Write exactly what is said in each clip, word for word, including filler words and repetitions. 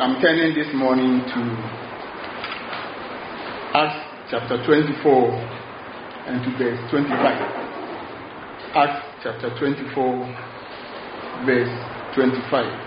I'm turning this morning to Acts chapter twenty-four and to verse twenty-five. Acts chapter twenty-four, verse twenty-five.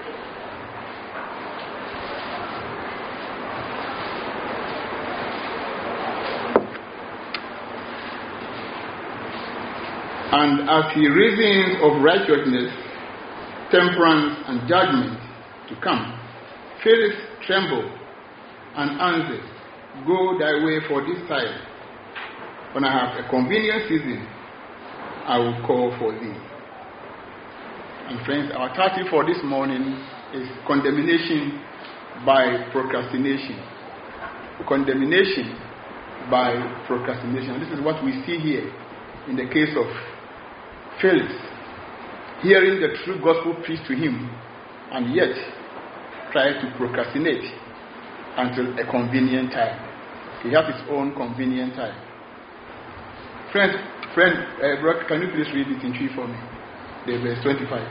And as he reasons of righteousness, temperance, and judgment to come, Felix trembled and answered, Go thy way for this time. When I have a convenient season, I will call for thee. And friends, our title for this morning is Condemnation by Procrastination. Condemnation by procrastination. This is what we see here in the case of Felix, hearing the true gospel preached to him, and yet try to procrastinate until a convenient time. He has his own convenient time. Friend, friend, uh, Brock, can you please read it in tree for me? The verse twenty-five.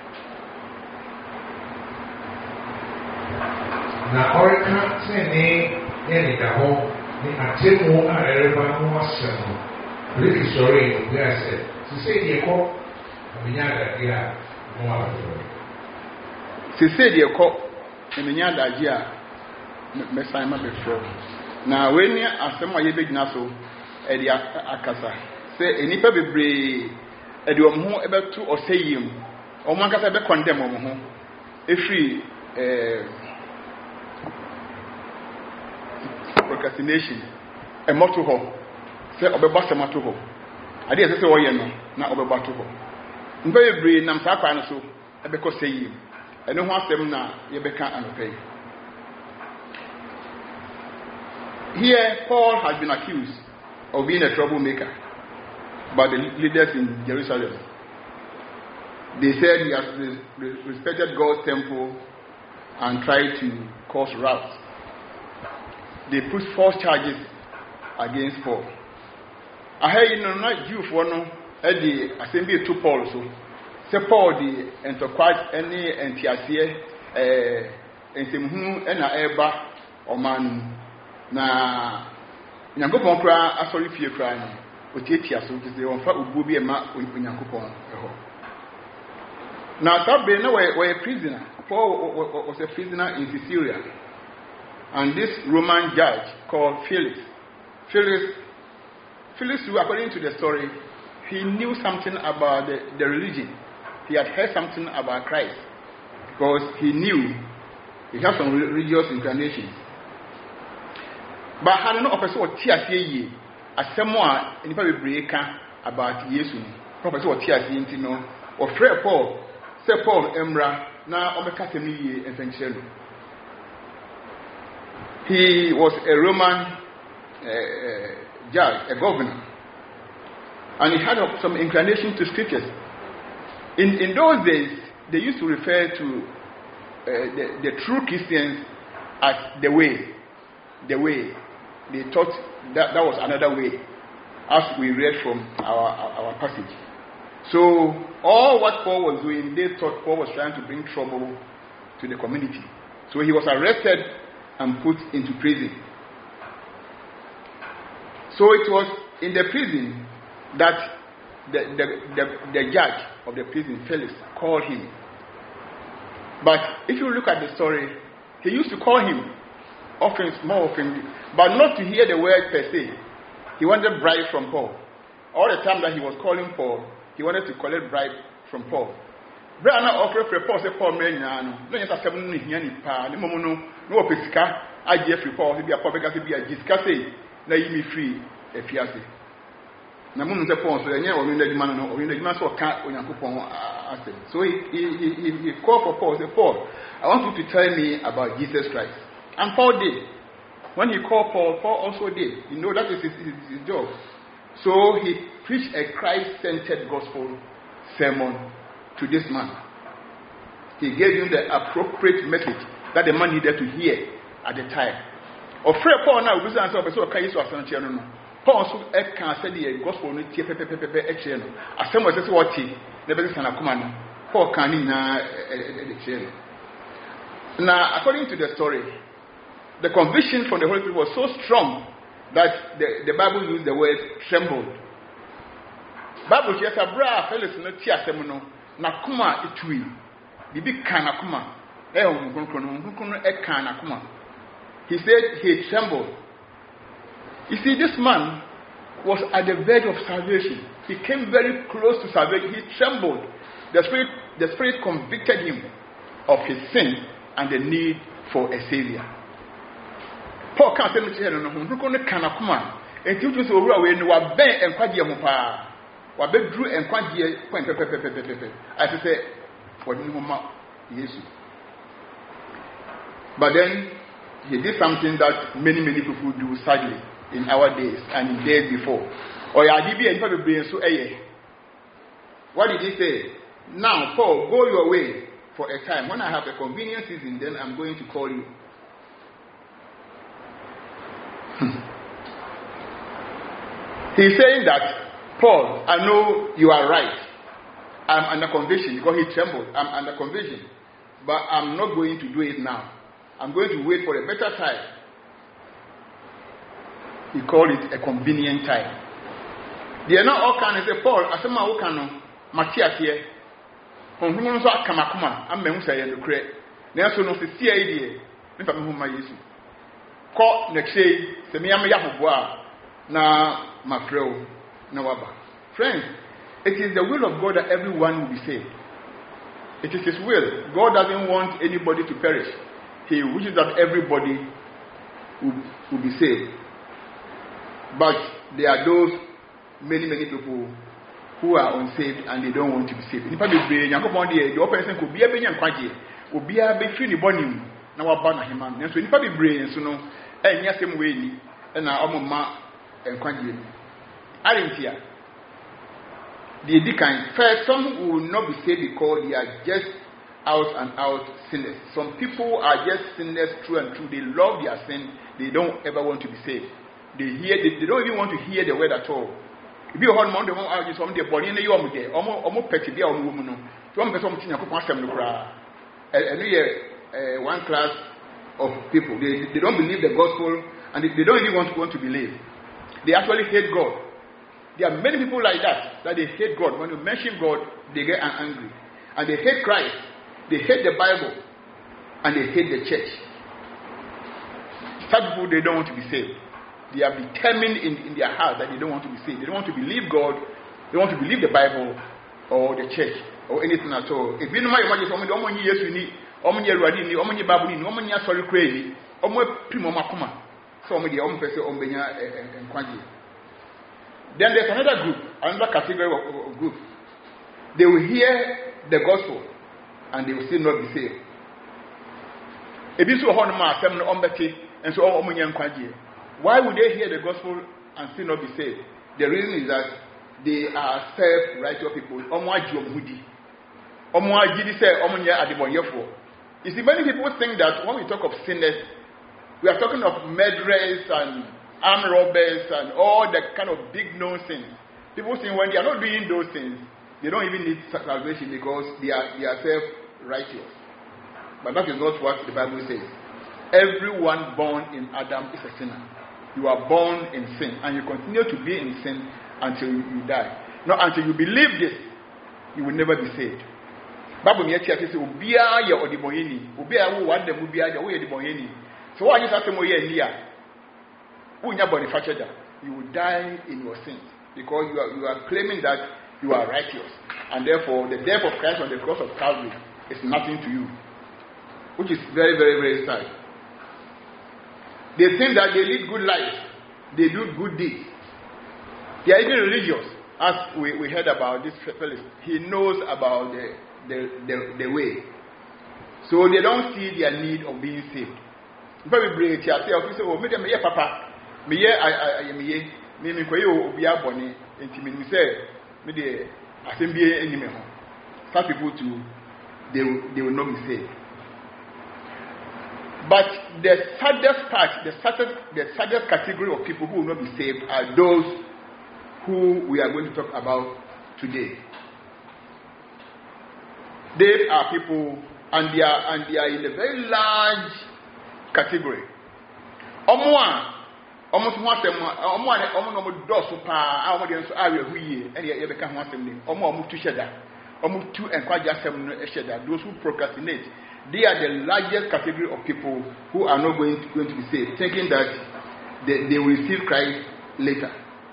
Na orika sene ene daho ni atemu a ereba no asemo. Really sorry, yes. Sise die ko amenya adage a no abato. Sise die ko amenya adage a mesan ma befro. Na we ni asem a ye begina so e dia akasa. Se enipa bebre e de omho e betu oseyim. Omo akasa be condemn omho. Efri eh procrastination e moto ho. Se obeba semato ho. Ade ese se woye no na obeba to ho. Mba bebre nam sa kwa no so e be ko seyim. Ene ho asem na ye beka anopai. Here, Paul has been accused of being a troublemaker by the leaders in Jerusalem. They said he has respected God's temple and tried to cause rout. They put false charges against Paul. I heard you know not Jew for no at the assembly to Paul so. Say Paul the enterprise any entiasie eh entemhu na eba oman na nyankopon kra asori fie kra ni otietia so gese wonfa obuo bi ema nyankopon eho na sabe na we a prisoner. Paul was a prisoner in Caesarea, and this Roman judge called Felix Felix Felix who, according to the story, he knew something about the, the religion. He had heard something about Christ because he knew he had some religious inclinations. But had no person or tears ye, as someone in the break about Yesu. Professor or tears ye, no, or Fred Paul, say Paul Emra, now Omekatemi and Saint. He was a Roman uh, judge, a governor, and he had some inclination to scriptures. In in those days, they used to refer to uh, the, the true Christians as the way, the way. They thought that that was another way, as we read from our, our, our passage. So, all what Paul was doing, they thought Paul was trying to bring trouble to the community. So, he was arrested and put into prison. So, it was in the prison that the, the, the, the judge of the prison, Felix, called him. But if you look at the story, he used to call him often, more often, but not to hear the word per se. He wanted bribe from Paul. All the time that he was calling Paul, he wanted to collect bribe from Paul. Brian offered for Paul, say Paul, man, no, yes, I seven ni pa, no, no, no, pesca, I get free Paul, be a public, be a discuss, na me free, a fiasse. Namun the Paul, so yeah, or in the man, or in the man, so can't when you put So he, he, he, he called for Paul, say, Paul, I want you to tell me about Jesus Christ. And Paul did. When he called Paul, Paul also did. You know, that is his, his, his job. So he preached a Christ-centered gospel sermon to this man. He gave him the appropriate message that the man needed to hear at the time. Or Fred Paul now, we answer, so can you say, no, Paul also can say the gospel, no, tear, pepe, pepe, pepe, exchange. As someone says, what he never says, Paul can in a Now, according to the story, the conviction from the Holy Spirit was so strong that the, the Bible used the word trembled. Bible says, "Abra fellows no tia semuno na kuma itui bibi kana kuma e onkunkuno onkunkuno e kana kuma." He said he trembled. You see, this man was at the verge of salvation. He came very close to salvation. He trembled. The Spirit, the Spirit convicted him of his sin and the need for a savior. Paul can't say no no no no kana kuma. And you just over away no wa ben enkwagye mo pa. Wa be dru enkwagye point pe pe pe pe pe pe. I say for the mama Jesus. But then he did something that many many people do sadly in our days and in days before. Or ya di bi enfa be brain so eye. What did he say? Now, Paul, go your way for a time. When I have a convenient season, then I'm going to call you. He's saying that, Paul, I know you are right. I'm under conviction because he trembled. I'm under conviction. But I'm not going to do it now. I'm going to wait for a better time. He called it a convenient time. They are not all kind of say, Paul, I said, my okano, Matthias here. On whom also Kamakuma, I'm going to say, and the credit. There's no C I D. If I'm home, my use. Call next day, the Miami Yahoo, na Macro, Nawaba. Friends, it is the will of God that everyone will be saved. It is His will. God doesn't want anybody to perish. He wishes that everybody will, will be saved. But there are those many, many people who are unsaved and they don't want to be saved. If I be brave, you come on the the person could be a benyan kwaje, will be a big free body. Now I ban him, and so if I be brave, so no, and yes, same way, and I am ma and kwaje. I didn't hear. The deacon first, some will not be saved because they are just out and out sinners. Some people are just sinners through and through. They love their sin. They don't ever want to be saved. They hear. They, they don't even want to hear the word at all. If you hold on to some the body in the yom there, almost petty there on woman. One person to and we one class of people. They, they don't believe the gospel and they, they don't even want to want to believe. They actually hate God. There are many people like that, that they hate God. When you mention God, they get angry. And they hate Christ. They hate the Bible. And they hate the church. Such people, they don't want to be saved. They are determined in, in their heart that they don't want to be saved. They don't want to believe God. They want to believe the Bible or the church or anything at all. If you know my imagine, someone don't want you need, someone you ready, someone you babu, someone you sorry crazy, someone primo makuma, someone you own person on benya and quantity. Then there's another group, another category of, of group. They will hear the gospel and they will still not be saved. If you saw one man, seven on Betty, and so on, why would they hear the gospel and still not be saved? The reason is that they are self-righteous people. You see, many people think that when we talk of sinners, we are talking of murderers and armed robbers and all the kind of big known sins. People think when they are not doing those things, they don't even need salvation because they are, they are self-righteous. But that is not what the Bible says. Everyone born in Adam is a sinner. You are born in sin and you continue to be in sin until you, you die. Now, until you believe this, you will never be saved. Bible me says, "Ubia ya odiboyeni, ubia wo wande ubia ya wo odiboyeni." So why you say mo ye ndia? Unya body fracture. You will die in your sins because you are you are claiming that you are righteous, and therefore the death of Christ on the cross of Calvary is nothing to you, which is very very very sad. They think that they lead good lives. They do good deeds. They are even religious. As we, we heard about this fellow. He knows about the, the, the, the way. So they don't see their need of being saved. Very brave. They say, oh, me me papa. Me ye I I me ye. Me me koye obi abone. Enti me say me de asembie enime ho. Some people too, they they will not be saved. But the saddest part, the saddest, the saddest category of people who will not be saved are those who we are going to talk about today. They are people and they are and they are in a very large category. Omwa, almost one them, Omwa, Omo Dosu Pa, our audience are we, and you become one them, Omo Mutushada, Omu two and Quajasam Eshada, those who procrastinate. They are the largest category of people who are not going to, going to be saved, thinking that they, they will receive Christ later.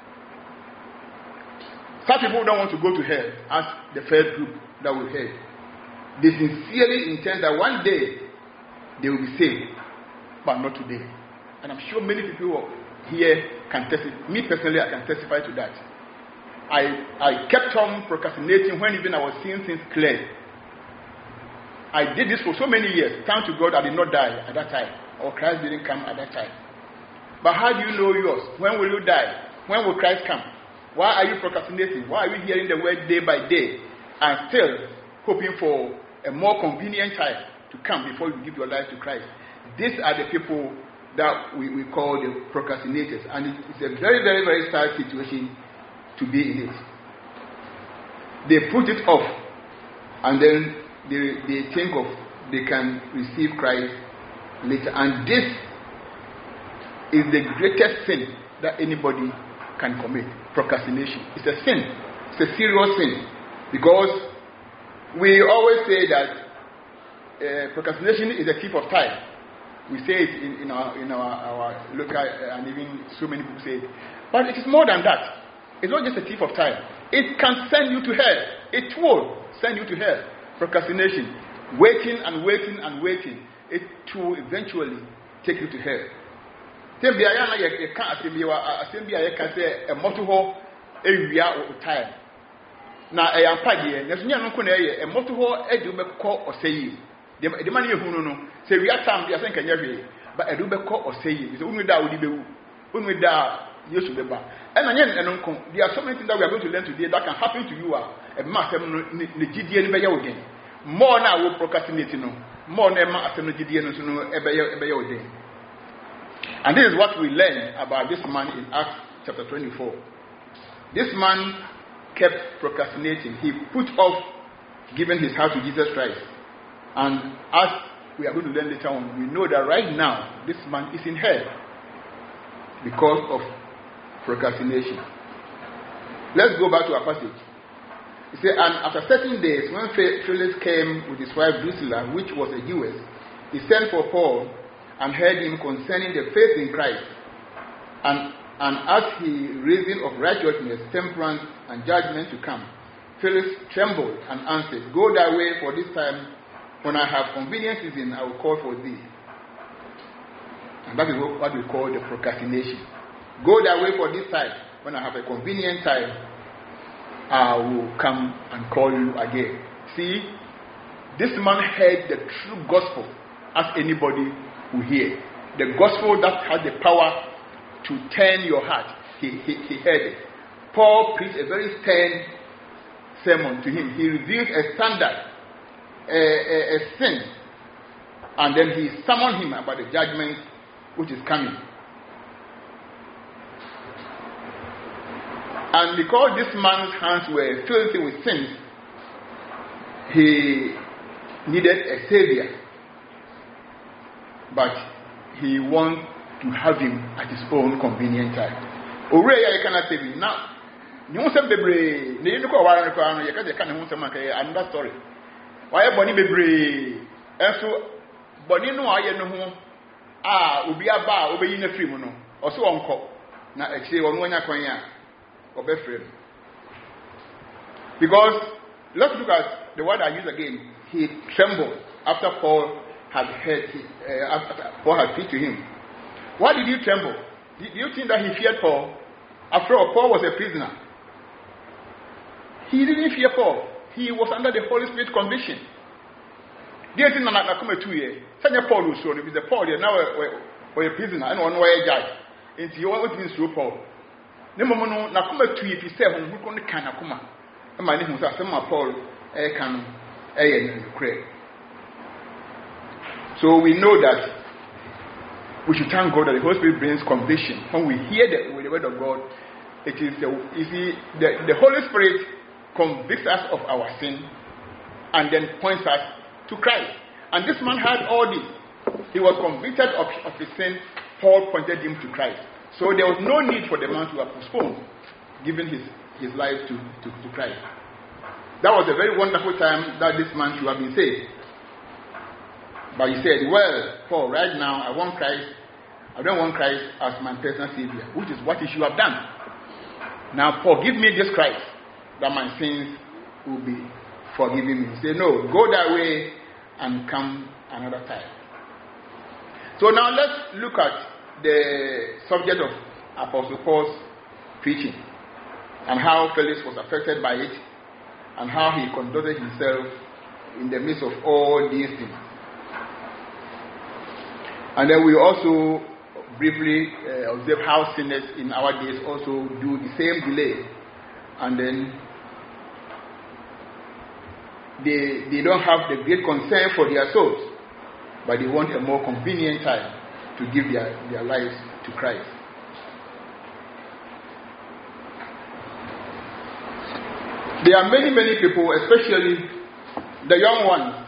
Some people don't want to go to hell as the first group that we heard. They sincerely intend that one day they will be saved, but not today. And I'm sure many people here can testify. Me personally, I can testify to that. I I kept on procrastinating when even I was seeing things clear. I did this for so many years. Thank to God I did not die at that time, or Christ didn't come at that time. But how do you know yours? When will you die? When will Christ come? Why are you procrastinating? Why are you hearing the word day by day and still hoping for a more convenient time to come before you give your life to Christ? These are the people that we, we call the procrastinators, and it's a very, very, very sad situation to be in it. They put it off, and then they, they think of they can receive Christ later, and this is the greatest sin that anybody can commit. Procrastination. It's a sin. It's a serious sin, because we always say that uh, procrastination is a thief of time. We say it in, in our in our, our local, uh, and even so many people say it. But it is more than that. It's not just a thief of time. It can send you to hell. It will send you to hell. Procrastination. Waiting and waiting and waiting. It will eventually take you to hell. Tembi ayana ye ka asembi wa asembi aye ka say e moto ho ewia o time. Na e yampade na so nya no ko na ye e moto ho edi ubekọ oseyi. De de man ye hunu no se wia tam bia senka nya hwe ba edu bekọ oseyi. Se unu da odi bewu. Unu da Yesu beba. And anya eno nko. There are so many things that we are going to learn today that can happen to you a e ma asem no ne gidie ne be ye oden. More na wo procrastinate no. More na ma asem no gidie no so no e be ye e be ye oden. And this is what we learn about this man in Acts chapter twenty-four. This man kept procrastinating. He put off giving his heart to Jesus Christ. And as we are going to learn later on, we know that right now, this man is in hell because of procrastination. Let's go back to our passage. He said, and after certain days, when Felix came with his wife Drusilla, which was a Jewess, he sent for Paul and heard him concerning the faith in Christ. And, and as he reasoned of righteousness, temperance, and judgment to come, Felix trembled and answered, Go thy way, for this time, when I have conveniences in, I will call for thee. And that is what we call the procrastination. Go thy way for this time, when I have a convenient time, I will come and call you again. See, this man heard the true gospel as anybody who hear. The gospel that has the power to turn your heart. He, he, he heard it. Paul preached a very stern sermon to him. He revealed a standard, a, a, a sin, and then he summoned him about the judgment which is coming. And because this man's hands were filthy with sins, he needed a savior. But he wanted to have him at his own convenient time. Ore ya cannot save him. Now, you want some bebre, you look over and you can't some another story. Why Bonnie bebre? And so Bonnie no I know ah, ubi aba, obey in a free mono, or so uncle. Now, actually, one when I because let's look at the word I use again. He trembled after Paul had heard, uh, after Paul had preached to him. Why did he tremble? Do you think that he feared Paul? After all, Paul was a prisoner. He didn't fear Paul. He was under the Holy Spirit conviction. Do you think that I come two years? Sanya Paul was shown. If it's a Paul, you're now a prisoner and one way a judge. Into you want to through Paul. No mono na kuma tu if you say hon hu kon kan akoma e ma ne hu sa sem Paul e kan e ye kre. So we know that we should thank God that the Holy Spirit brings conviction. When we hear the, the word of God, it is the, you see, the, the Holy Spirit convicts us of our sin and then points us to Christ. And this man had all this. He was convicted of, of his sin. Paul pointed him to Christ. So there was no need for the man to have postponed giving his, his life to, to, to Christ. That was a very wonderful time that this man should have been saved. But he said, well, Paul, right now I want Christ. I don't want Christ as my personal Savior, which is what he should have done. Now, Paul, give me this Christ, that my sins will be forgiven me. He said, no, go that way and come another time. So now let's look at the subject of Apostle Paul's preaching and how Felix was affected by it and how he conducted himself in the midst of all these things. And then we also briefly uh, observe how sinners in our days also do the same delay, and then they they don't have the great concern for their souls, but they want a more convenient time to give their, their lives to Christ. There are many, many people, especially the young ones,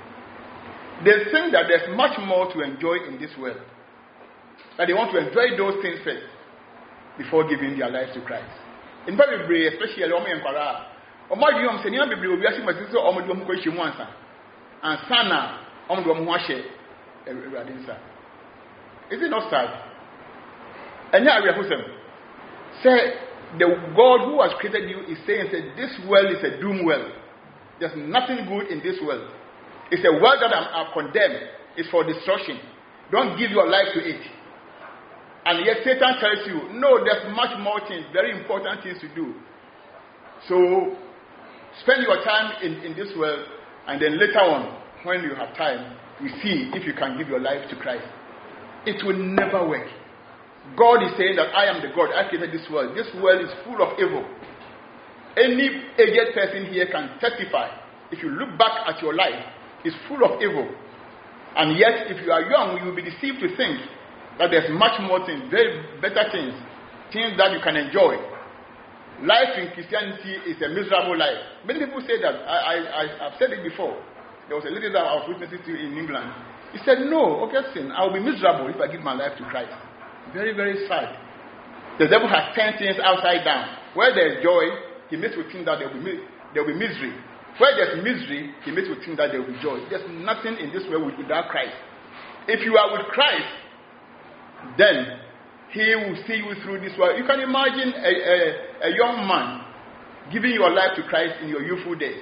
they think that there's much more to enjoy in this world. That they want to enjoy those things first before giving their lives to Christ. In fact, especially Omo Yankara, Omo Diom Senior Bibli will be asking my sister Omo Diom Koshi Mwansa and Sana Omo Diom Washe Radinsa. Is it not sad? And yeah, we are say the God who has created you is saying that this world is a doom world. There's nothing good in this world. It's a world that I'm, I'm condemned. It's for destruction. Don't give your life to it. And yet Satan tells you, no, there's much more things, very important things to do. So spend your time in, in this world, and then later on, when you have time, you see if you can give your life to Christ. It will never work. God is saying that I am the God. I created this world. This world is full of evil. Any aged person here can testify. If you look back at your life, it's full of evil. And yet, if you are young, you will be deceived to think that there's much more things, very better things, things that you can enjoy. Life in Christianity is a miserable life. Many people say that. I, I, I, I've said it before. There was a lady that I was witnessing to in England. He said, no, Augustine, I will be miserable if I give my life to Christ. Very, very sad. The devil has turned things upside down. Where there is joy, he makes you think that there will be, there will be misery. Where there's misery, he makes you think that there will be joy. There's nothing in this world without Christ. If you are with Christ, then he will see you through this world. You can imagine a, a, a young man giving your life to Christ in your youthful days.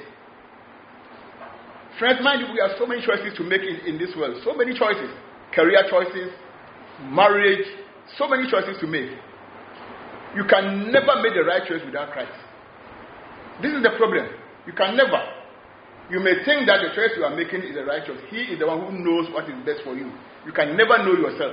Friends, mind you, we have so many choices to make in, in this world. So many choices. Career choices, marriage, so many choices to make. You can never make the right choice without Christ. This is the problem. You can never. You may think that the choice you are making is the right choice. He is the one who knows what is best for you. You can never know yourself.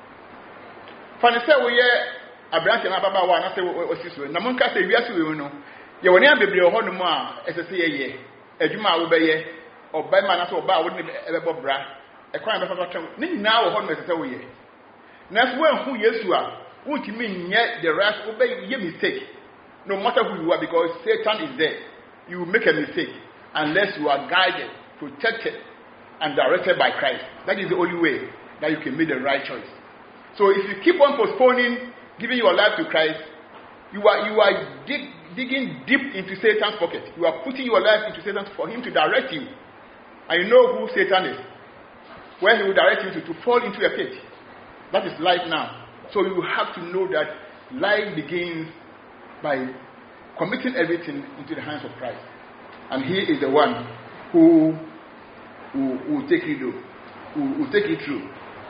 Funny say we are a branch and Ababa one. I say what is this? Namunka say we are to know. You will never be a whole more as a say a Juma will be or by man or by wouldn't ever bra. A crime of a now home as a way. That's when who yes you are. Won't you mean yet the rest obey your mistake? No matter who you are, because Satan is there. You will make a mistake unless you are guided, protected, and directed by Christ. That is the only way that you can make the right choice. So if you keep on postponing giving your life to Christ, you are you are dig, digging deep into Satan's pocket. You are putting your life into Satan for him to direct you. And you know who Satan is. Where he will direct you to, to fall into a pit. That is life now. So you have to know that life begins by committing everything into the hands of Christ. And he is the one who will, will take you through. Who will take you through.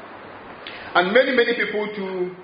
And many, many people too,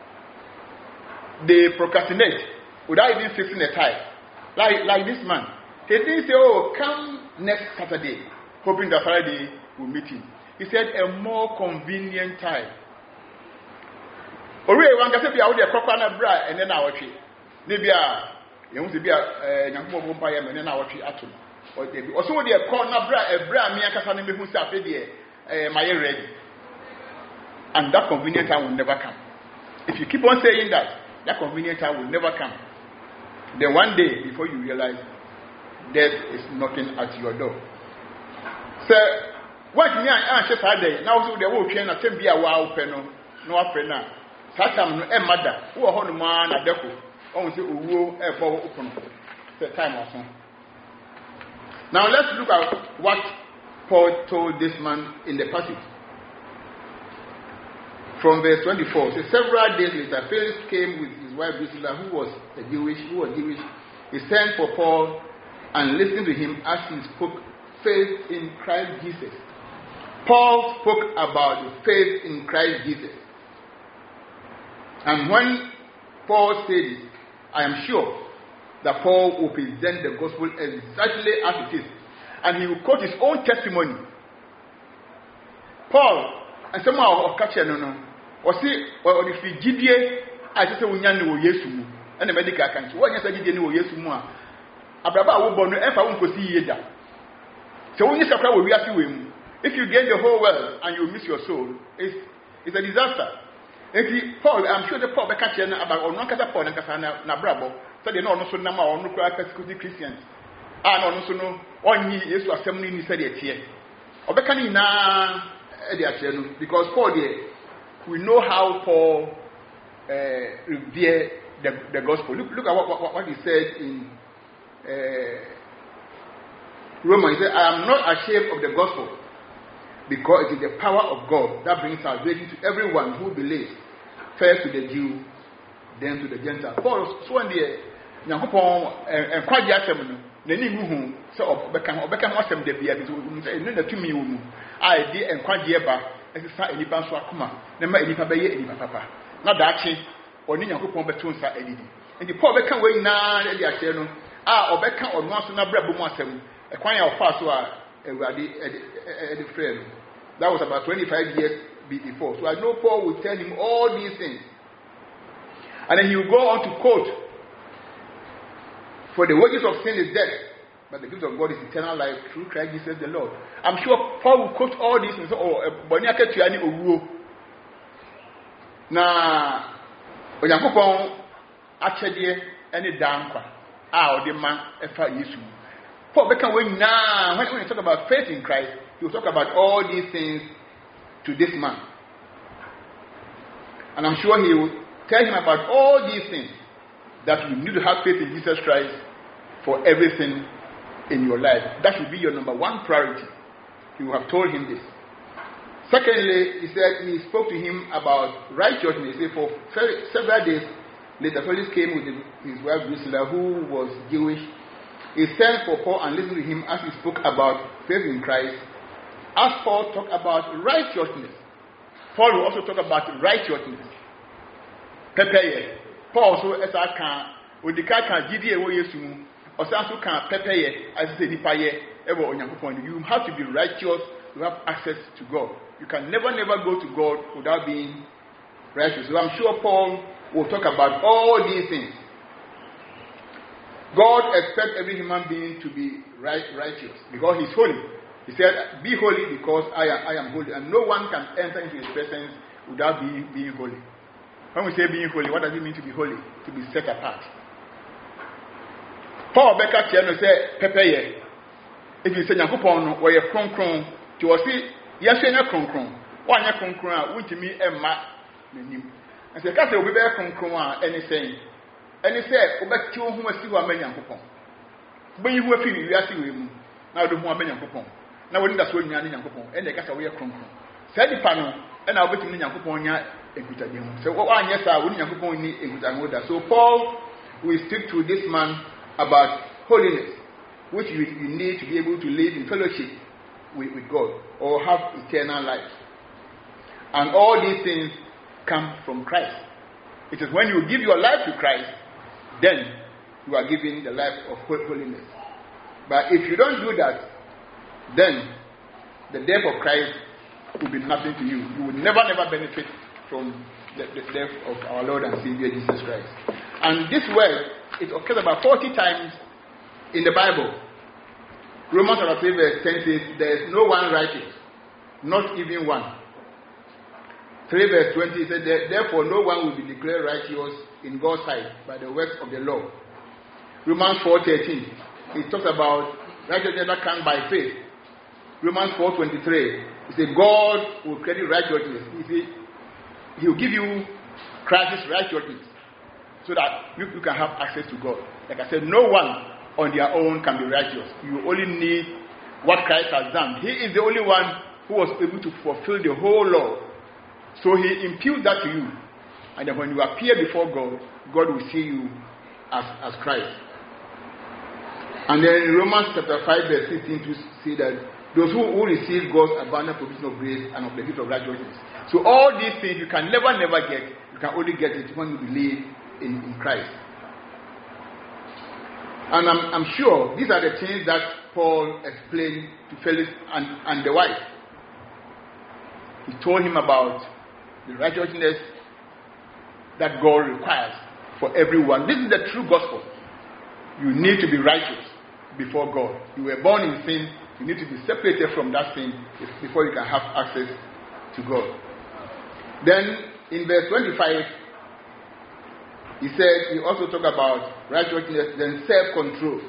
they procrastinate without even fixing a tie. Like, like this man. He didn't say, oh, come next Saturday, hoping that Friday will meet him. He said, a more convenient time. Already, one can say, I would have a bra and then I watch it. Maybe you want to be a young woman and then I watch it at all. Or so they are called a bra, a bra, me and Cassandra who say, my ready. And that convenient time will never come. If you keep on saying that, that convenient time will never come. Then one day, before you realize, death is knocking at your door. So, What me I answer Saturday, now so the whole train at ten be a wow penno, no apena. Satam no a mother, who are on man at Deco, only say, woo, a ball open. The time or so. Now let's look at what Paul told this man in the passage. From verse twenty-four, so several days later, Felix came with his wife Drusilla, who was a Jewish, who was Jewish. He sent for Paul and listened to him as he spoke faith in Christ Jesus. Paul spoke about the faith in Christ Jesus. And when Paul said it, I am sure that Paul will present the gospel exactly as it is. And he will quote his own testimony. Paul, and somehow of catch no no. Or see, or if you G D A, I just say we know Yesu, and the medical account. What you say G D A no Yesu more. Abraba wo bonu e fa won ko si yeda. So when you sakra we are see if you gain the whole world and you miss your soul, it's, it's a disaster. If you, Paul, I'm sure the Paul can catch about or not Paul and Casana Nabrabo, so they know no so number or no persecuted Christians. I know no so no one year is to assembly in said it here. Or Becani na because Paul there, we know how Paul uh, revered the, the gospel. Look, look at what, what, what he said in uh, Romans. He said, I am not ashamed of the gospel, because it is the power of God that brings salvation to everyone who believes, first to the Jew, then to the Gentile. Paul, so when the Yankopon and Quadia Seminole, the new so Beckham or Beckham was them the beer, to me, I did and Quadia, as a sign, any Banswakuma, never any Papa, any Papa. Not that change, or Yankopon Betunsa, Eddie. And the Paul Beckham way now, Eddie, ah, or Beckham or Master Brabum, a choir of Passoa, a friend. That was about twenty-five years before. So I know Paul would tell him all these things. And then he will go on to quote, for the wages of sin is death, but the gift of God is eternal life through Christ Jesus the Lord. I'm sure Paul will quote all these things. Oh, Boniaka Tuani Uwo. Na Oyankopon Achede any dankwa. Ah, or the man efa Yesu. Paul Beckham when now when we talk about faith in Christ, he will talk about all these things to this man. And I'm sure he will tell him about all these things that you need to have faith in Jesus Christ for everything in your life. That should be your number one priority. You have told him this. Secondly, he said he spoke to him about righteousness. He said for several days later, Felix came with his wife Drusilla, who was Jewish. He sent for Paul and listened to him as he spoke about faith in Christ. As Paul talked about righteousness, Paul will also talk about righteousness. Pepeye. Paul also as I can, with the car can G D A Yesu, or also can Pepeye as the Nipaye ever on your point. You have to be righteous, you have access to God. You can never, never go to God without being righteous. So I'm sure Paul will talk about all these things. God expects every human being to be right, righteous because He's holy. He said, "Be holy because I am, I am holy," and no one can enter into His presence without being, being holy. When we say being holy, what does it mean to be holy? To be set apart. Paul Becker Tiano said, "Pepeye." If you say Yankupon or your kron kron, to see yes, you're kron kron. One year kron kron, which me and ma, and say, "Cast will be very kron kron," anything. And he said, "Obek you who must see what many Yankupon." But you were feeling, you are seeing now the one many Yankupon. Now when that's when you are in Yankupon, and the cast away kron kron. Said the panel, and I'll bet in Yankupon. So what one yes, I wouldn't Yankupon need a good another. So Paul will speak to this man about holiness, which you, you need to be able to live in fellowship with, with God or have eternal life. And all these things come from Christ. It is when you give your life to Christ, then you are giving the life of holiness. But if you don't do that, then the death of Christ will be nothing to you. You will never, never benefit from the, the death of our Lord and Savior Jesus Christ. And this word, it occurs about forty times in the Bible. Romans chapter three verse ten says, "There is no one righteous, not even one." three verse twenty said, "Therefore no one will be declared righteous in God's sight by the works of the law." Romans four thirteen, it talks about righteousness that comes by faith. Romans four twenty-three. He said, God will credit righteousness. He said, He will give you Christ's righteousness so that you, you can have access to God. Like I said, no one on their own can be righteous. You only need what Christ has done. He is the only one who was able to fulfill the whole law. So He imputes that to you. And then when you appear before God, God will see you as, as Christ. And then in Romans chapter five verse fifteen to say that those who, who receive God's abundant provision of grace and of the gift of righteousness. So all these things you can never, never get. You can only get it when you believe in, in Christ. And I'm, I'm sure these are the things that Paul explained to Felix and, and the wife. He told him about the righteousness that God requires for everyone. This is the true gospel. You need to be righteous before God. You were born in sin. You need to be separated from that sin before you can have access to God. Then in verse twenty-five, he said, he also talked about righteousness, then self-control.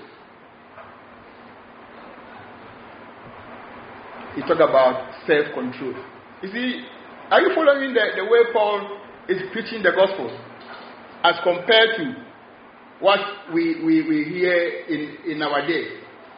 He talked about self-control. You see, are you following the, the way Paul is preaching the gospel as compared to what we, we, we hear in, in our day?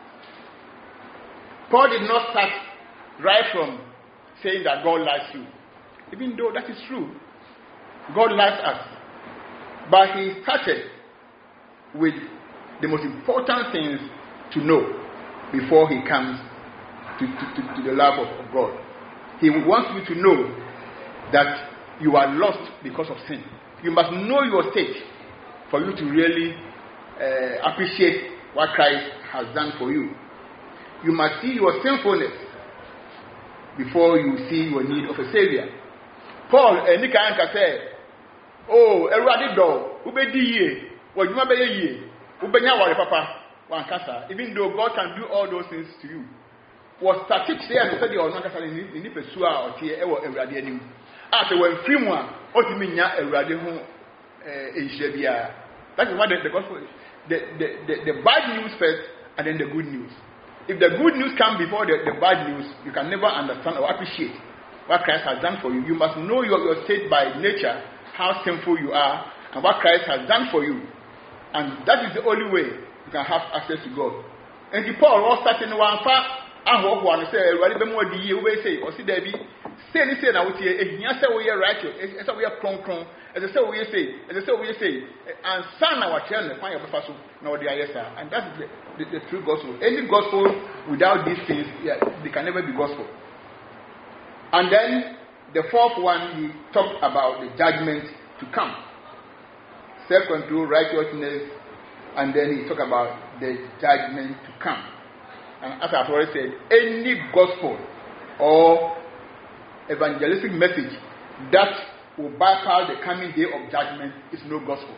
Paul did not start right from saying that God likes you. Even though that is true. God likes us. But he started with the most important things to know before he comes to, to, to, to the love of, of God. He wants you to know that you are lost because of sin. You must know your state for you to really uh, appreciate what Christ has done for you. You must see your sinfulness before you see your need of a savior. Paul and Nikanka said, "Oh, everybody do, ubedi ye, what you may ye, ubenya wale papa, one kasa." Even though God can do all those things to you, was static say and said, "You are not kasa ni ni pesua or tie ewo everybody anim." After when free one, otimi nya everybody ho eh ehia. That is what the, the gospel is. The, the, the, the bad news first and then the good news. If the good news comes before the, the bad news, you can never understand or appreciate what Christ has done for you. You must know your, your state by nature, how sinful you are, and what Christ has done for you. And that is the only way you can have access to God. And the Paul was starting one fact, and one say, "Rather than what the year we say, or see there be say any say now we say, if you say we are righteous, as we are prone prone, as I say we say, as I say we say, and son our children find your professor now the yes sir." And that's the, the, the true gospel. Any gospel without these things, yeah, they can never be gospel. And then the fourth one, he talked about the judgment to come, self-control, righteousness, and then he talked about the judgment to come. And as I've already said, any gospel or evangelistic message that will bypass the coming day of judgment is no gospel.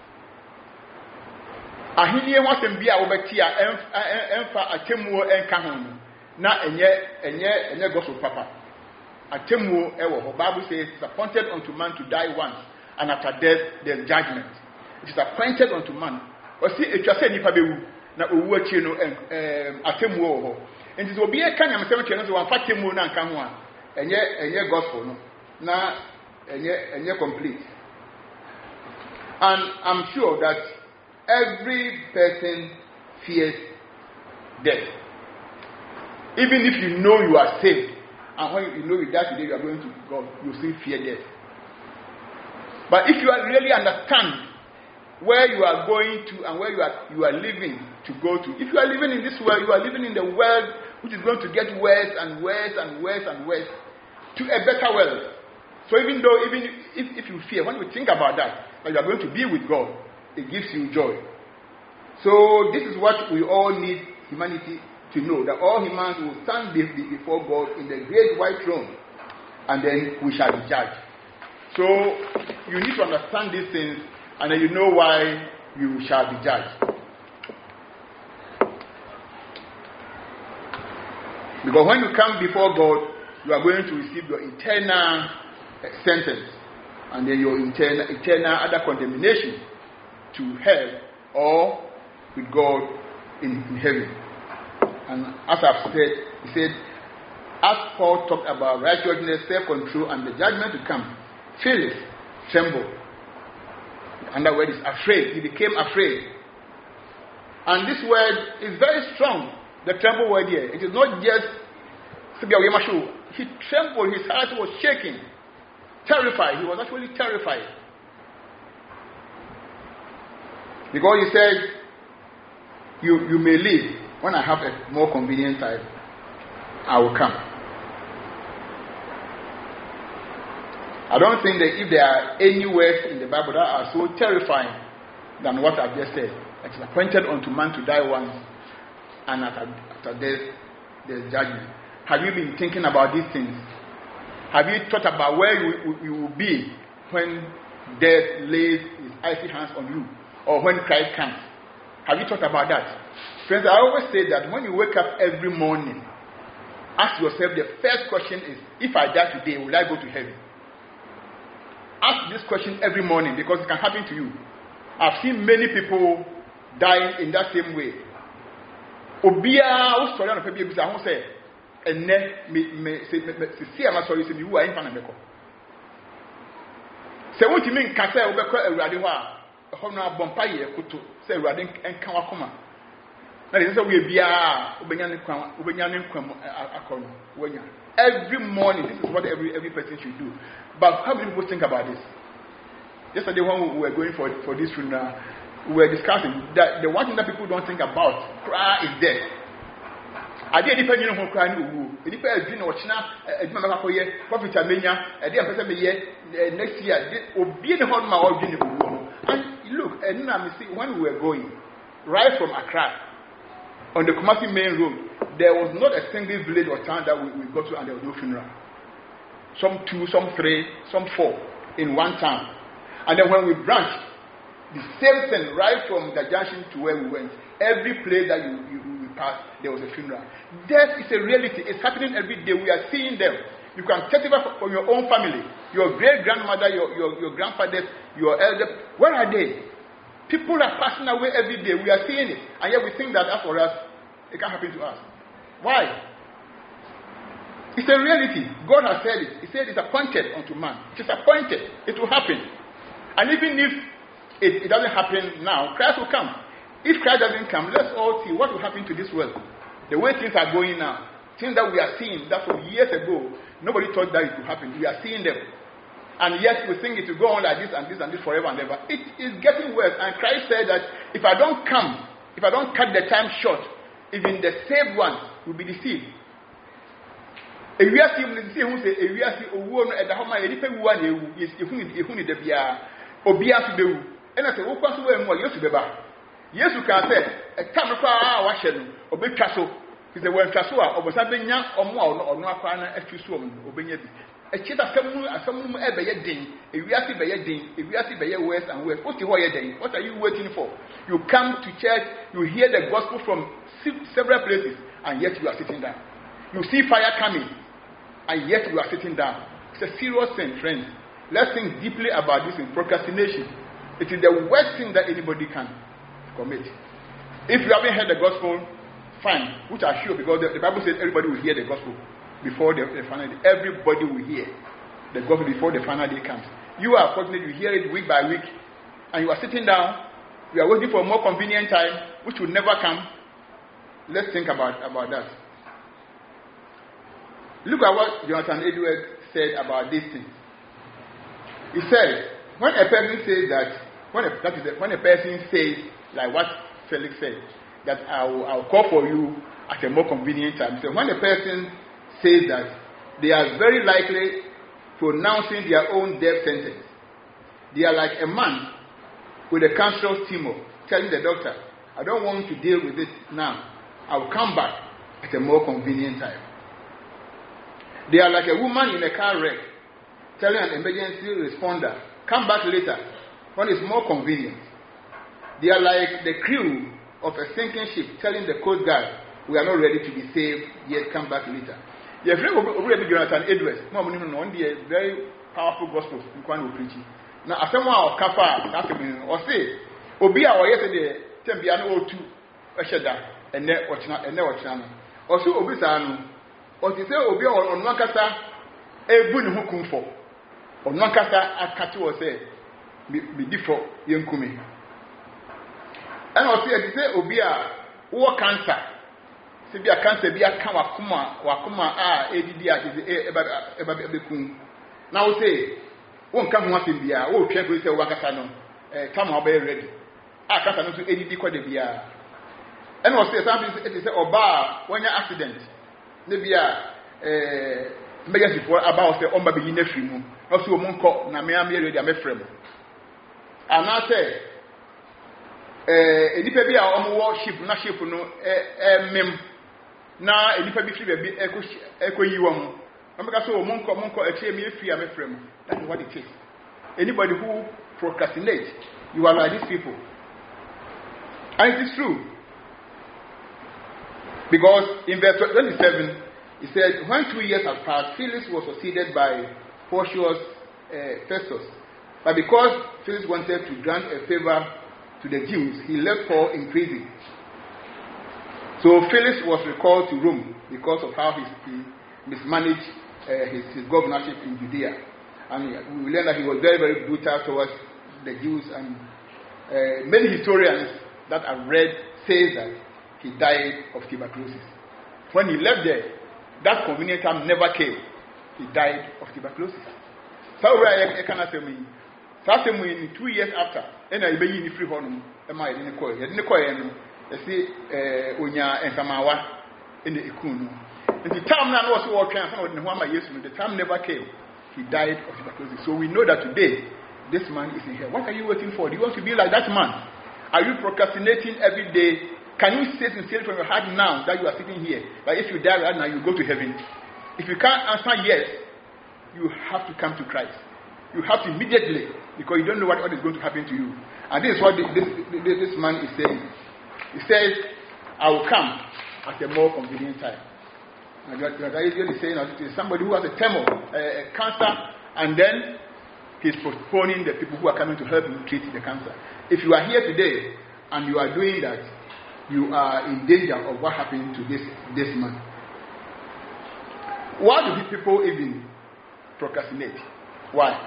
Ahinie wasn't be a obetia emfa atemuo enka ho na enye enye enye gospel papa. Atemuo ewo ho. Bible says it's appointed unto man to die once, and after death there's judgment. It is appointed unto man. O si etwa se nipa bewu na owu achi no em atemuo ho. Enti obi e kan yam sem che no so wan fa atemuo na nka ho a enye enye gospel no na enye enye complete. And I'm sure that every person fears death. Even if you know you are saved, and when you know you die today, you are going to God, you still fear death. But if you are really understand where you are going to and where you are you are living to go to, if you are living in this world, you are living in the world which is going to get worse and worse and worse and worse to a better world. So even though even if, if you fear, when you think about that, that you are going to be with God, it gives you joy. So this is what we all need humanity to know, that all humans will stand before God in the great white throne, and then we shall be judged. So you need to understand these things, and then you know why you shall be judged. Because when you come before God, you are going to receive your eternal sentence, and then your eternal, eternal other condemnation to hell or with God in, in heaven. And as I've said, he said, as Paul talked about righteousness, self-control, and the judgment to come, Felix trembled. Another word is afraid. He became afraid. And this word is very strong. The tremble word here. It is not just he trembled. His heart was shaking, terrified. He was actually terrified because he said, "You you may leave when I have a more convenient time. I will come." I don't think that if there are any words in the Bible that are so terrifying than what I've just said. It is appointed unto man to die once, and after, after death, there's judgment. Have you been thinking about these things? Have you thought about where you, you will be when death lays his icy hands on you, or when Christ comes? Have you thought about that? Friends, I always say that when you wake up every morning, ask yourself the first question is, if I die today, will I go to heaven? Ask this question every morning because it can happen to you. I've seen many people dying in that same way. Obia, who's sorry, I'm going to say, and then me say, see, I'm sorry, say, you are in Panameko. Say, what you mean, Kasa, Obeka, Radiwa, a Honor Bompaye, Kutu, say, Radin and Kawakuma. That is a way Bia, Ubenyan Akon, Wenya. Every morning, this is what every every person should do. But how many people think about this? Yesterday, when we were going for for this funeral, we were discussing that the one thing that people don't think about, cry is death. I did depend on who crying who. It depends on what China, a member for year, Prophet Amenia, a dear person year, next year, be the whole my origin. And look, and now see when we were going, right from Accra, on the Kumasi main road, there was not a single village or town that we, we got to and there was no funeral. Some two, some three, some four in one town. And then when we branched, the same thing right from the junction to where we went. Every place that you, you, you passed, there was a funeral. Death is a reality. It's happening every day. We are seeing them. You can testify for your own family. Your great-grandmother, your, your, your grandfathers, your elders. Where are they? People are passing away every day. We are seeing it. And yet we think that as for us, it can't happen to us. Why? It's a reality. God has said it. He said it's appointed unto man. It is appointed. It will happen. And even if it, it doesn't happen now, Christ will come. If Christ doesn't come, let's all see what will happen to this world. The way things are going now, things that we are seeing, that from years ago, nobody thought that it would happen. We are seeing them. And yet we think it will go on like this and this and this forever and ever. It is getting worse. And Christ said that if I don't come, if I don't cut the time short, even the saved ones will be deceived. If we are seeing the same say, if we are seeing a woman at the home, if you want to, if you need the beer, or beer to do, and I say, what was the way more used to be back? Yes, you can say, a time of our washing, or big castle, is the word castle, or was something young or more, or no partner, a few swim, or being a chit of some, some ever yet ding, if we are seeing by your ding, if we are seeing by your west and west, what's the way day? What are you waiting for? You come to church, you hear the gospel from several places, and yet you are sitting down. You see fire coming, and yet you are sitting down. It's a serious thing, friends. Let's think deeply about this in procrastination. It is the worst thing that anybody can commit. If you haven't heard the gospel, fine, which I sure, because the, the Bible says everybody will hear the gospel before the, the final day. Everybody will hear the gospel before the final day comes. You are fortunate, you hear it week by week, and you are sitting down, you are waiting for a more convenient time, which will never come. Let's think about, about that. Look at what Jonathan Edwards said about this thing. He said, when a person says that, when a, that is a, when a person says, like what Felix said, that I will, I will call for you at a more convenient time. So when a person says that, they are very likely pronouncing their own death sentence. They are like a man with a cancerous tumor telling the doctor, I don't want to deal with it now. I will come back at a more convenient time. They are like a woman in a car wreck telling an emergency responder, come back later when it's more convenient. They are like the crew of a sinking ship telling the coast guard, we are not ready to be saved yet, come back later. Your friend already Jonathan Edwards, one day very powerful gospel in Kwano preaching. Now, as someone of Kafa, or say, Obia or yesterday, Tembiano two, Ashada, and then Ochana, and then Ochana. Also, Obisano. or to say obi on one kasa ebu ne ho kumfo on one kasa akati wo say be differ yenkumi and o say say obi a wo cancer se bi a cancer bi aka wakoma wakoma a edidi a e eba eba bekun na wo say won ka ho asem bia wo twa ko say wo kasa no eh time o be ready a kasa no so edidi kwa de bia and o say something it say oba wonya accident ne bia eh emergency for about say omba be yin afri mu no so mo nko na me am ready am frem ana say eh enipa bi a omo worship na ship no eh mem na enipa bi fi be eko eko yi wo mo amaka so mo nko mo nko eche me afri am frem. That is what it is. Anybody who procrastinates, you are like these people. And it is true. Because in verse twenty-seven, he said, when two years had passed, Felix was succeeded by Porcius uh, Festus. But because Felix wanted to grant a favor to the Jews, he left Paul in prison. So Felix was recalled to Rome because of how he, he mismanaged uh, his, his governorship in Judea. And we learn that he was very, very brutal towards the Jews. And uh, many historians that I've read say that he died of tuberculosis. When he left there, that convenient time never came. He died of tuberculosis. So I cannot say me. So I say two years after, and I be in free home. Am I didn't call? I didn't call him. I see Unya and Samawa in the Ikunu. And the time now was working. The time never came. He died of tuberculosis. So we know that today, this man is in here. What are you waiting for? Do you want to be like that man? Are you procrastinating every day? Can you say sincerely from your heart now that you are sitting here, that if you die right now, you go to heaven? If you can't answer yes, you have to come to Christ. You have to immediately, because you don't know what, what is going to happen to you. And this is what this, this, this man is saying. He says, I will come at a more convenient time. And what I usually saying is somebody who has a tumor, a, a cancer, and then he's postponing the people who are coming to help him treat the cancer. If you are here today and you are doing that, you are in danger of what happened to this, this man. Why do people even procrastinate? Why?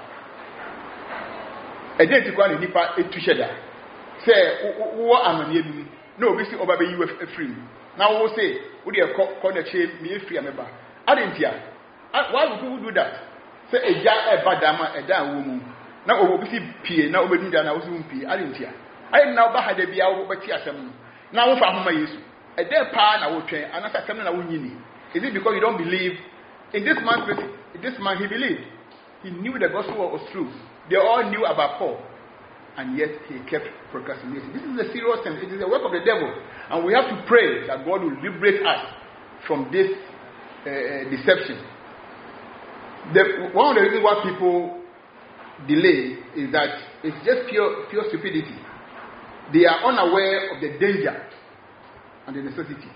I didn't go and nipa etu say what am I no we see over be you a free. Now we say we dey call the chain me free ameba. I didn't hear. Why would people do that? Say a ja e badama e dan wo mu. Na obo bi si pie na obedu da na wo si pie. I didn't hear. I now ba hada bia wo beti asem. Now wo fa homa Yesu. E dey pa na wo twen anasa asem na wo nyini. Is it because you don't believe in this man's case? This man, he believed. He knew the gospel was true. They all knew about Paul. And yet he kept procrastinating. This is a serious thing. It is the work of the devil. And we have to pray that God will liberate us from this uh, deception. The, one of the reasons why people delay is that it's just pure, pure stupidity. They are unaware of the danger and the necessity.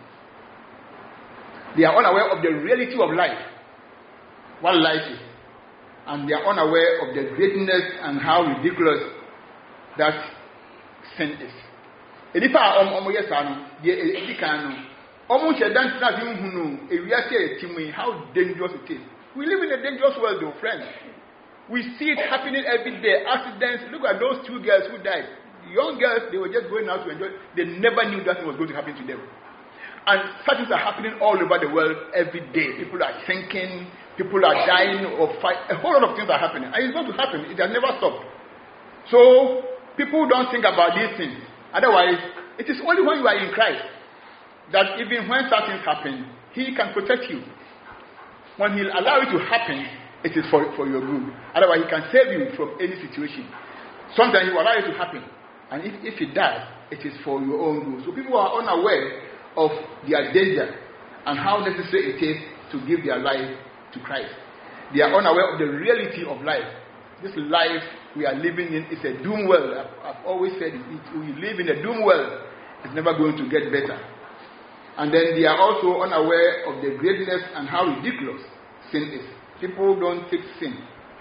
They are unaware of the reality of life. What life is. And they are unaware of the greatness and how ridiculous that sin is. Edipa om om yesano de edikan no. Omo shedan tna bi hunu ewiase etimu how dangerous it is. We live in a dangerous world though, friends. We see it happening every day. Accidents. Look at those two girls who died. Young girls, they were just going out to enjoy. They never knew that was going to happen to them. And such things are happening all over the world every day. People are sinking. People are dying or fight. A whole lot of things are happening. And it's going to happen. It has never stopped. So, people don't think about these things. Otherwise, it is only when you are in Christ that even when such things happen, He can protect you. When He'll allow it to happen, it is for, for your good. Otherwise, He can save you from any situation. Sometimes He will allow it to happen. And if, if it does, it is for your own good. So people are unaware of their danger and how necessary it is to give their life to Christ. They are unaware of the reality of life. This life we are living in is a doom world. I've, I've always said it. We live in a doom world. It's never going to get better. And then they are also unaware of the greatness and how ridiculous sin is. People don't take sin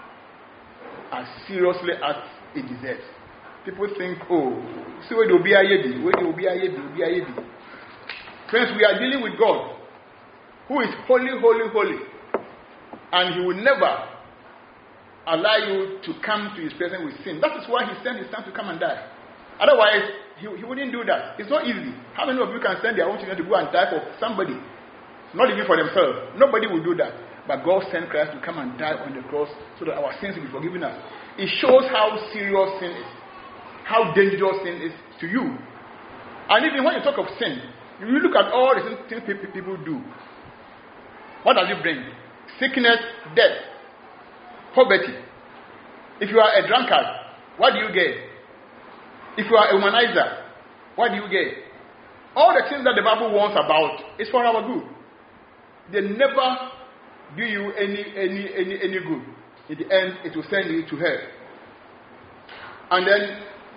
as seriously as it deserves. People think, oh, see where they will be a yebi, where they will be a yebi, will be a yebi. Friends, we are dealing with God. who is holy, holy, holy. And he will never allow you to come to his presence with sin. That is why he sent his son to come and die. Otherwise, he, he wouldn't do that. It's not easy. How many of you can send their own children to go and die for somebody? Not even for themselves. Nobody will do that. But God sent Christ to come and die on the cross so that our sins will be forgiven us. It shows how serious sin is. How dangerous sin is to you. And even when you talk of sin, you look at all the things people do. What does it bring? Sickness, death, poverty. If you are a drunkard, what do you get? If you are a womanizer, what do you get? All the things that the Bible warns about is for our good. They never do you any any any any good. In the end, it will send you to hell. And then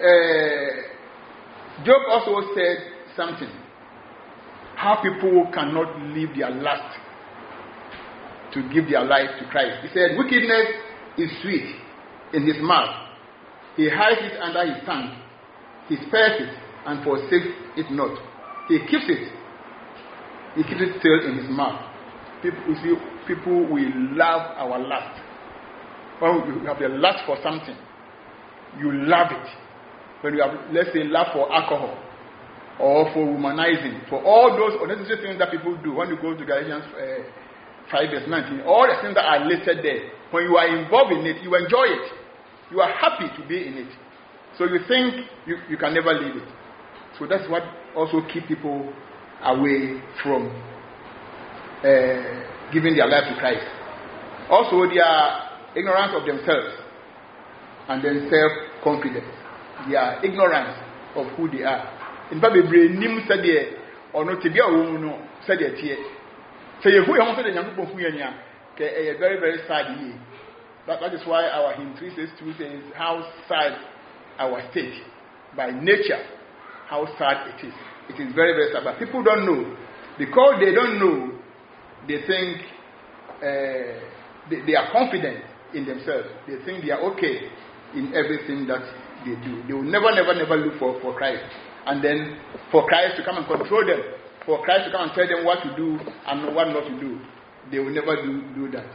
uh, Job also said something. How people cannot live their last to give their life to Christ. He said, wickedness is sweet in his mouth. He hides it under his tongue. He spares it and forsakes it not. He keeps it. He keeps it still in his mouth. People, you see, people will love our lust. When you have the lust for something, you love it. When you have, let's say, love for alcohol or for womanizing, for all those unnecessary things that people do. When you go to Galatians uh, five verse nineteen, all the things that are listed there, when you are involved in it, you enjoy it. You are happy to be in it. So you think you, you can never leave it. So that's what also keep people away from uh, giving their life to Christ. Also, their ignorance of themselves and then self-confidence. Their ignorance of who they are. In fact, they nim said or not to be a woman said it here. So you who are young people who are a very, very sad year. That, that is why our hymn three says two says how sad our state by nature, how sad it is. It is very, very sad. But people don't know. Because they don't know, they think uh, they, they are confident in themselves. They think they are okay in everything that they do. They will never, never, never look for, for Christ. And then for Christ to come and control them. For Christ to come and tell them what to do and what not to do. They will never do, do that.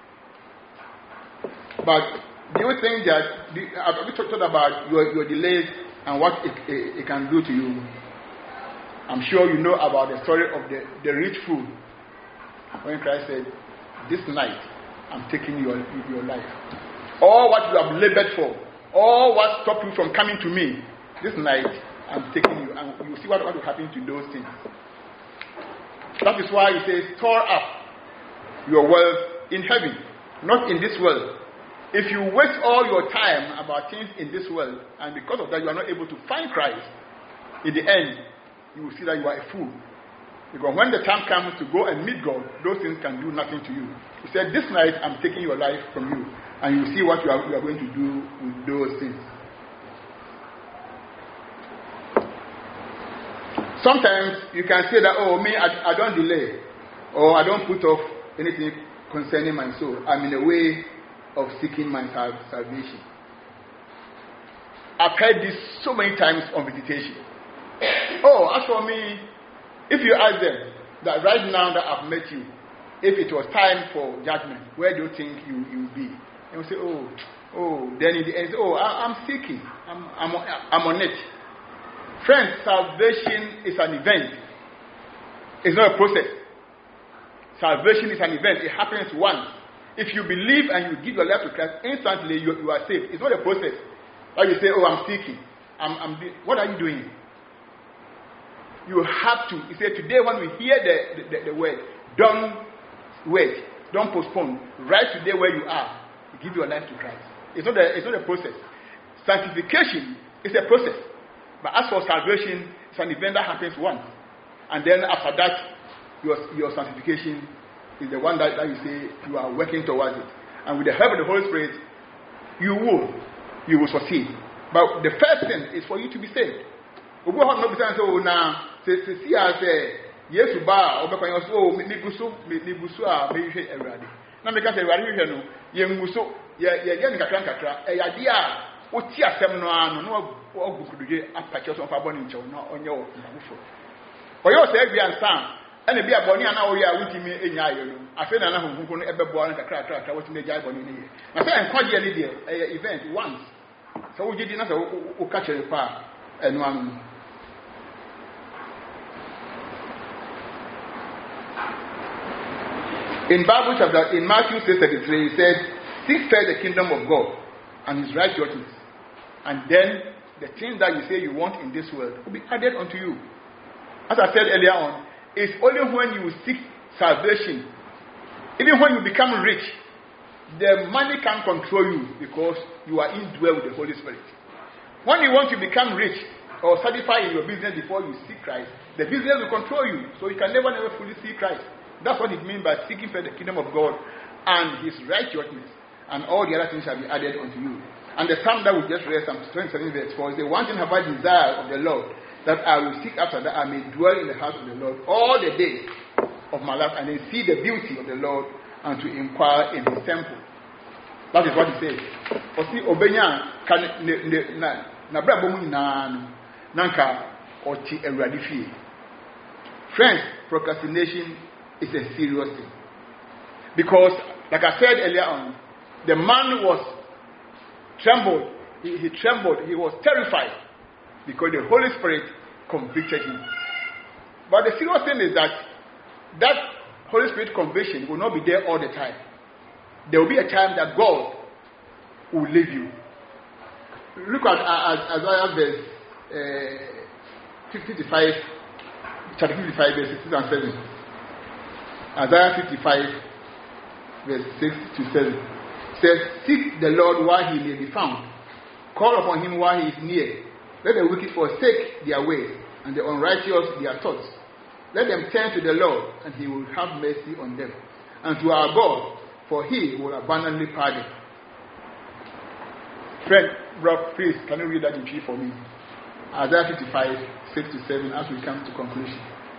But do you think that, have you talked about your, your delays and what it, it, it can do to you? I'm sure you know about the story of the, the rich fool. When Christ said, this night I'm taking your, your life. All what you have labored for, all what stopped you from coming to me, this night I'm taking you. And you see what, what will happen to those things. That is why he says, store up your wealth in heaven, not in this world. If you waste all your time about things in this world, and because of that you are not able to find Christ, in the end, you will see that you are a fool. Because when the time comes to go and meet God, those things can do nothing to you. He said, this night I'm taking your life from you, and you will see what you are, you are going to do with those things. Sometimes you can say that, oh, me, I, I don't delay, or I don't put off anything concerning my soul. I'm in a way of seeking my salvation. I've heard this so many times on visitation. Oh, as for me, if you ask them that right now that I've met you, if it was time for judgment, where do you think you you will be? They will say, oh, oh. Then in the end, oh, I, I'm seeking. I'm, I'm, I'm on it. Friends, salvation is an event. It's not a process. Salvation is an event. It happens once. If you believe and you give your life to Christ, instantly you, you are saved. It's not a process. Like you say, oh, I'm seeking. I'm, I'm, what are you doing? You have to. He said, today when we hear the, the, the word, don't wait. Don't postpone. Right today where you are, give your life to Christ. It's not a, it's not a process. Sanctification is a process. But as for salvation, it's an event that happens once. And then after that, your, your sanctification is the one that, that you say you are working towards it. And with the help of the Holy Spirit, you will. You will succeed. But the first thing is for you to be saved. We go have no business. Oh, now, see, I say, yes, you bar, or because oh, me busu, me busu, ah, me you everybody. Now, because everybody you know, you muso, yeah, yeah, yeah, katra katra, eh, idea, what tia sem no ano, no, what book do you apache some fabon in chow, no, on your mufo. For your say, we are some, And be a bonny and we are with me in Yayo. I feel another who can ever born a crack crack. I was in the Jai Bonny. I said, I'm quite a event once. So we did not catch a far and one. In Bible chapter, in Matthew six thirty-three, he said, seek first the kingdom of God and his righteousness. And then the things that you say you want in this world will be added unto you. As I said earlier on, it's only when you seek salvation, even when you become rich, the money can't control you because you are indwelt with the Holy Spirit. When you want to become rich or satisfied in your business before you seek Christ, the business will control you, so you can never, never fully see Christ. That's what it means by seeking for the kingdom of God and his righteousness, and all the other things shall be added unto you. And the psalm that we just read, Psalm twenty-seven verse four, is the one thing have I desire of the Lord, that I will seek after, that I may dwell in the house of the Lord all the days of my life, and then see the beauty of the Lord, and to inquire in his temple. That is what he says. For see, Obenya can na brabo mu nyina nanka oti awurade fie. Friends, procrastination is a serious thing. Because, like I said earlier on, the man was trembled. He, he trembled. He was terrified because the Holy Spirit convicted him. But the serious thing is that that Holy Spirit conviction will not be there all the time. There will be a time that God will leave you. Look at uh, Isaiah verse uh, fifty-five, chapter fifty-five, verse six and seven. Isaiah fifty-five, verse six to seven. Says, seek the Lord while he may be found. Call upon him while he is near. Let the wicked forsake their ways, and the unrighteous their thoughts. Let them turn to the Lord, and he will have mercy on them. And to our God, for he will abundantly pardon. Friend, bro, please, can you read that in tree for me? Isaiah fifty-five, six to seven, as we come to conclusion.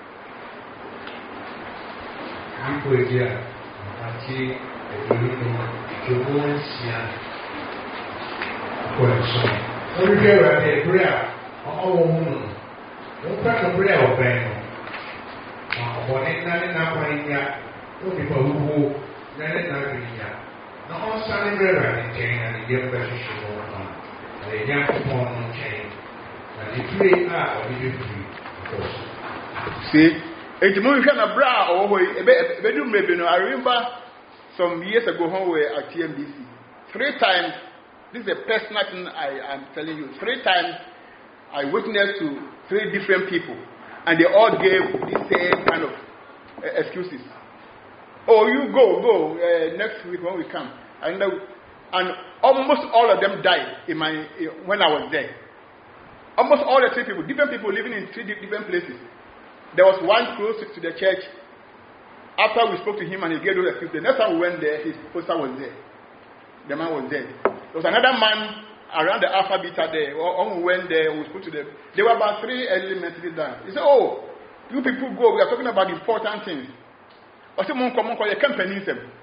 See, it's moving a bra or bedroom maybe. I remember some years ago when we were at T M B C. Three times, this is a personal thing I am telling you. Three times I witnessed to three different people, and they all gave the same kind of uh, excuses. Oh, you go, go uh, next week when we come. And, uh, and almost all of them died in my uh, when I was there. Almost all the three people, different people living in three different places. There was one close to the church. After we spoke to him and he gave those excuses, the next time we went there, his poster was there. The man was dead. There was another man around the Alpha Beta there. When we went there, we spoke to them. There were about three elementary down. He said, oh, you people go. We are talking about important things. I said, Mon, come on, call your company.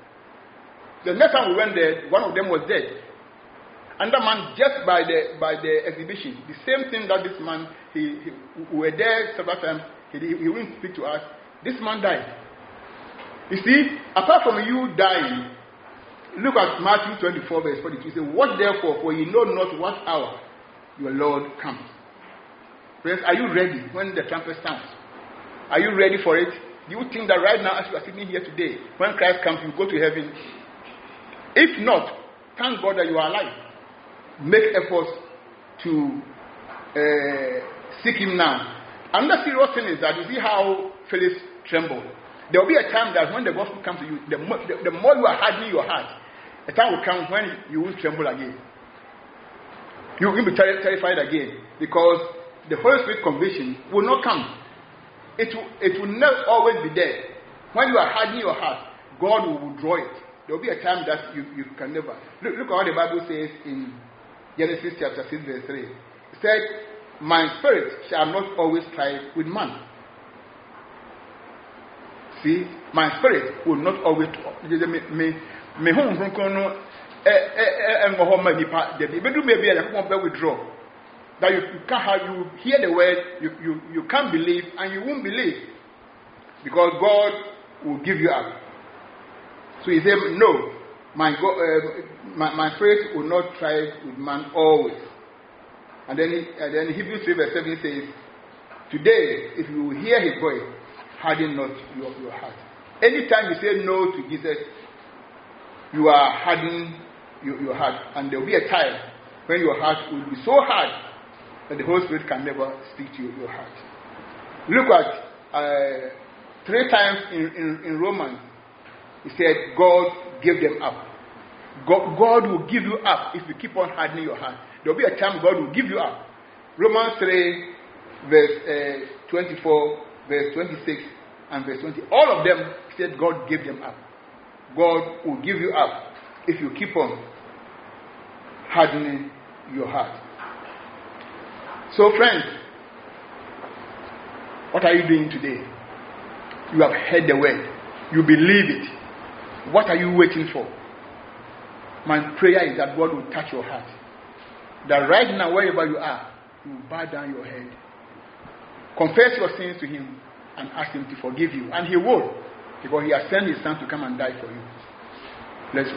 The next time we went there, one of them was dead. Another man, just by the by the exhibition, the same thing that this man, he, he we were there several times. He, he wouldn't speak to us. This man died. You see, apart from you dying, look at Matthew twenty-four, verse forty-two. He says, watch therefore, for you know not what hour your Lord comes. Friends, are you ready when the trumpet sounds? Are you ready for it? Do you think that right now, as you are sitting here today, when Christ comes, you go to heaven? If not, thank God that you are alive. Make efforts to uh, seek him now. Another serious thing is that you see how Phyllis trembled. There will be a time that when the gospel comes to you, the more, the, the more you are hardening your heart, a time will come when you will tremble again. You will be ter- terrified again because the Holy Spirit conviction will not come. It will, it will not always be there. When you are hardening your heart, God will withdraw it. There will be a time that you, you can never. Look, look at what the Bible says in Genesis chapter six, verse three. It said, my spirit shall not always strive with man. See, my spirit will not always. Me home from kono and go home. The bedroom may be a little withdraw. That you, you can't have, you hear the word, you, you, you can't believe, and you won't believe. because God will give you up. So he said, no, my, God, uh, my, my faith will not thrive with man always. And then, he, and then Hebrews three verse seven says, today, if you hear his voice, harden not your, your heart. Anytime you say no to Jesus, you are hardening your, your heart. And there will be a time when your heart will be so hard that the Holy Spirit can never speak to your, your heart. Look at uh, three times in, in, in Romans, he said, God gave them up. God, God will give you up if you keep on hardening your heart. There will be a time God will give you up. Romans three, verse uh, twenty-four, verse twenty-six, and verse twenty. All of them said God gave them up. God will give you up if you keep on hardening your heart. So, friends, what are you doing today? You have heard the word. You believe it. What are you waiting for? My prayer is that God will touch your heart. That right now, wherever you are, you will bow down your head. Confess your sins to him and ask him to forgive you. And he will, because he has sent his son to come and die for you. Let's